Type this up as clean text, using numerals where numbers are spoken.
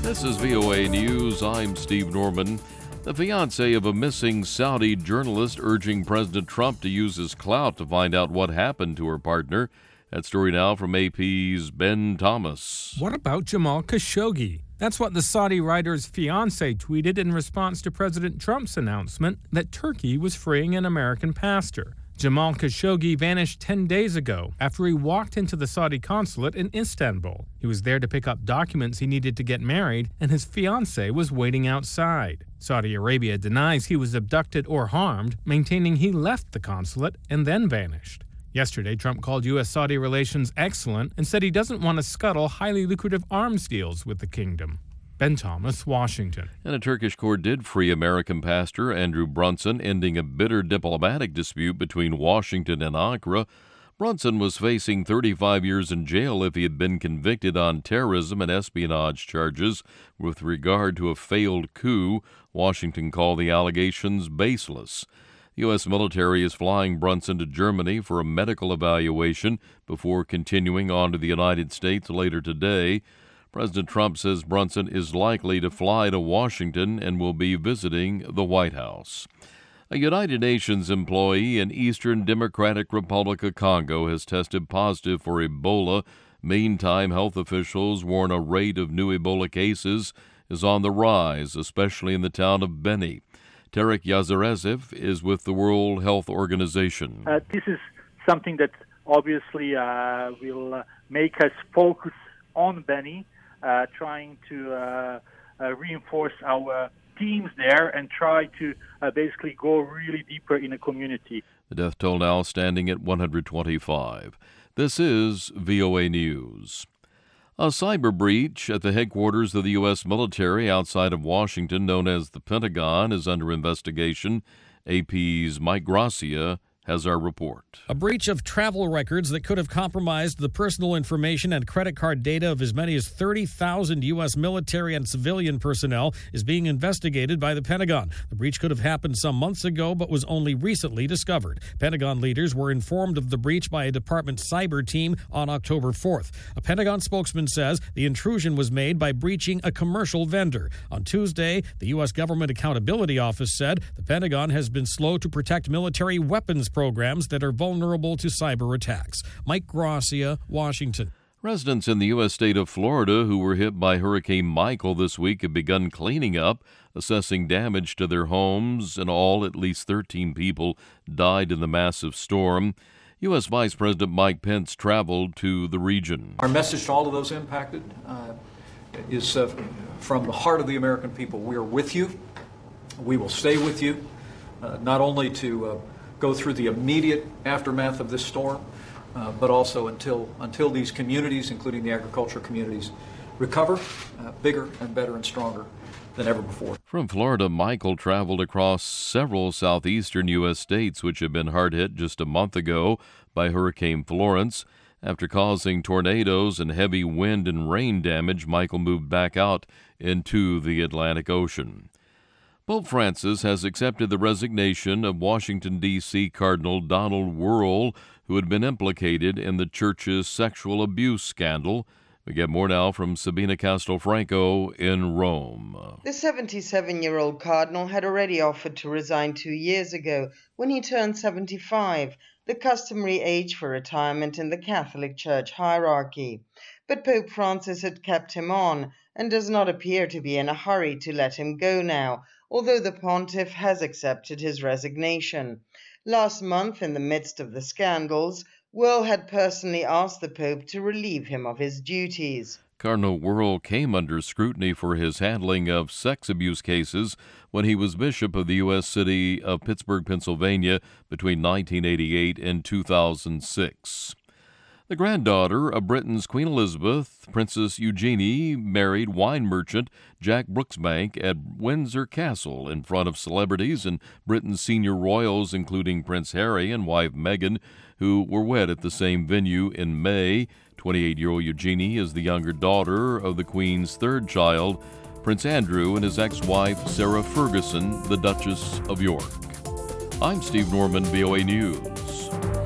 This is VOA News. I'm Steve Norman. The fiancé of a missing Saudi journalist urging President Trump to use his clout to find out what happened to her partner. That story now from AP's Ben Thomas. What about Jamal Khashoggi? That's what the Saudi writer's fiancé tweeted in response to President Trump's announcement that Turkey was freeing an American pastor. Jamal Khashoggi vanished 10 days ago after he walked into the Saudi consulate in Istanbul. He was there to pick up documents he needed to get married, and his fiancée was waiting outside. Saudi Arabia denies he was abducted or harmed, maintaining he left the consulate and then vanished. Yesterday, Trump called U.S.-Saudi relations excellent and said he doesn't want to scuttle highly lucrative arms deals with the kingdom. Ben Thomas, Washington. And a Turkish court did free American pastor Andrew Brunson, ending a bitter diplomatic dispute between Washington and Ankara. Brunson was facing 35 years in jail if he had been convicted on terrorism and espionage charges with regard to a failed coup. Washington called the allegations baseless. The U.S. military is flying Brunson to Germany for a medical evaluation before continuing on to the United States later today. President Trump says Brunson is likely to fly to Washington and will be visiting the White House. A United Nations employee in Eastern Democratic Republic of Congo has tested positive for Ebola. Meantime, health officials warn a rate of new Ebola cases is on the rise, especially in the town of Beni. Tarek Yazarezev is with the World Health Organization. This is something that obviously will make us focus on Beni, trying to reinforce our teams there and try to basically go really deeper in the community. The death toll now standing at 125. This is VOA News. A cyber breach at the headquarters of the U.S. military outside of Washington, known as the Pentagon, is under investigation. AP's Mike Gracia has our report. A breach of travel records that could have compromised the personal information and credit card data of as many as 30,000 U.S. military and civilian personnel is being investigated by the Pentagon. The breach could have happened some months ago, but was only recently discovered. Pentagon leaders were informed of the breach by a department cyber team on October 4th. A Pentagon spokesman says the intrusion was made by breaching a commercial vendor. On Tuesday, the U.S. Government Accountability Office said the Pentagon has been slow to protect military weapons programs that are vulnerable to cyber attacks. Mike Gracia, Washington. Residents in the U.S. state of Florida who were hit by Hurricane Michael this week have begun cleaning up, assessing damage to their homes. In all, at least 13 people died in the massive storm. U.S. Vice President Mike Pence traveled to the region. Our message to all of those impacted is from the heart of the American people. We are with you. We will stay with you, not only to go through the immediate aftermath of this storm, but also until these communities, including the agriculture communities, recover bigger and better and stronger than ever before. From Florida, Michael traveled across several southeastern U.S. states which had been hard hit just a month ago by Hurricane Florence. After causing tornadoes and heavy wind and rain damage, Michael moved back out into the Atlantic Ocean. Pope Francis has accepted the resignation of Washington, D.C. Cardinal Donald Wuerl, who had been implicated in the church's sexual abuse scandal. We get more now from Sabina Castelfranco in Rome. The 77-year-old cardinal had already offered to resign 2 years ago when he turned 75, the customary age for retirement in the Catholic Church hierarchy. But Pope Francis had kept him on and does not appear to be in a hurry to let him go now, although the pontiff has accepted his resignation. Last month, in the midst of the scandals, Wuerl had personally asked the Pope to relieve him of his duties. Cardinal Wuerl came under scrutiny for his handling of sex abuse cases when he was bishop of the U.S. city of Pittsburgh, Pennsylvania, between 1988 and 2006. The granddaughter of Britain's Queen Elizabeth, Princess Eugenie, married wine merchant Jack Brooksbank at Windsor Castle in front of celebrities and Britain's senior royals, including Prince Harry and wife Meghan, who were wed at the same venue in May. 28-year-old Eugenie is the younger daughter of the Queen's third child, Prince Andrew, and his ex-wife Sarah Ferguson, the Duchess of York. I'm Steve Norman, VOA News.